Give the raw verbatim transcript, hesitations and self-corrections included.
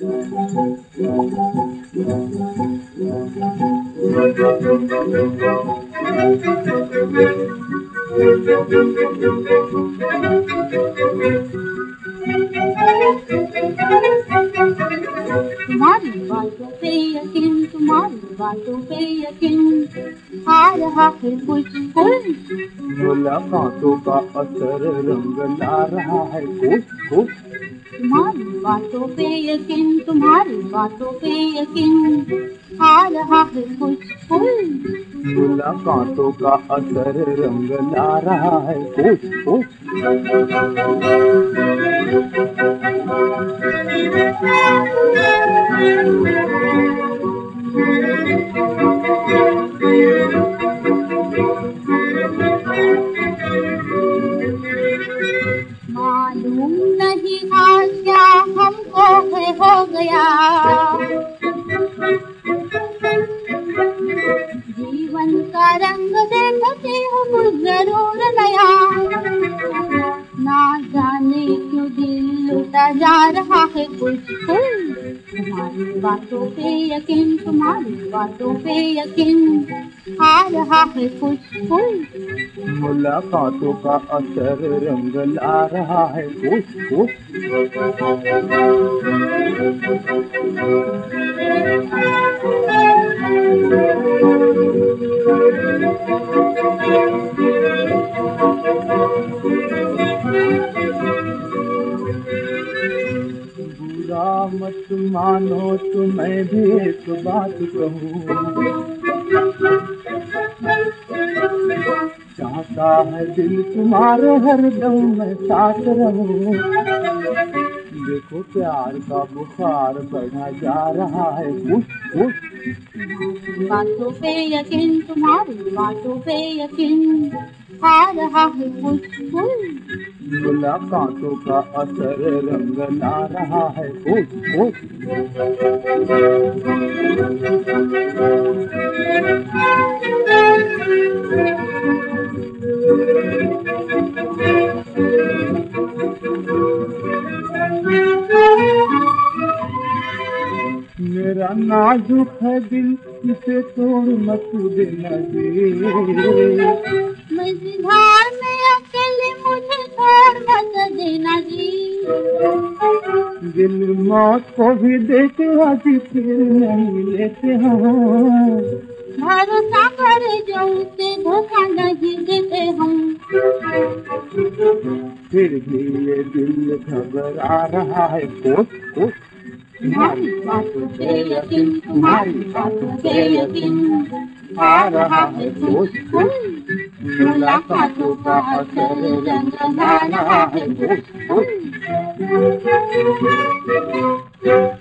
तुम्हारी बातों पे यकीन, तुम्हारी बातों पे यकीन, आ रहा है कुछ कुछ। मुलाकातों का असर रंग ला रहा है कुछ कुछ। तुम्हारी बातों पे यकीन, तुम्हारी बातों पे यकीन, आ रहा है कुछ कुछ। मुलाकातों का असर रंग ला रहा है कुछ कुछ। मालूम नहीं आज क्या हमको है हो गया, जीवन का रंग देखते हो कुछ जरूर नया। ना जाने क्यों दिल लुटा जा रहा है कुछ कुछ। तुम्हारी बातों पे यकीन, तुम्हारी बातों पे यकीन, आ रहा है कुछ कुछ। मुलाकातों का असर रंग ला रहा है कुछ कुछ। बुरा मत मानो तो मैं भी एक बात कहूँ, चाहता है दिल तुम्हारे हरदम मैं साथ रहूं। देखो प्यार का बुखार बढ़ा जा रहा है कुछ कुछ। बातों पे यकीन, तुम्हारी बातों पे यकीन, आ रहा है कुछ कुछ। मुलाकातों का असर रंग ला रहा है कुछ कुछ। मेरा नाजुक है दिल, इसे तोड़ मत देना जी। मझधार में अकेले मुझे छोड़ मत देना जी। दिल मौत को भी देते आज फिर नहीं लेते हो, भरोसा कर जो उसे धोखा नहीं देते हम। फिर भी ये दिल घबरा रहा है कुछ कुछ। तुम्हारी बातों पे यकीन, तुम्हारी बातों पे यकीन, आ रहा है कुछ कुछ। मुलाकातों का असर रंग ला रहा है कुछ कुछ।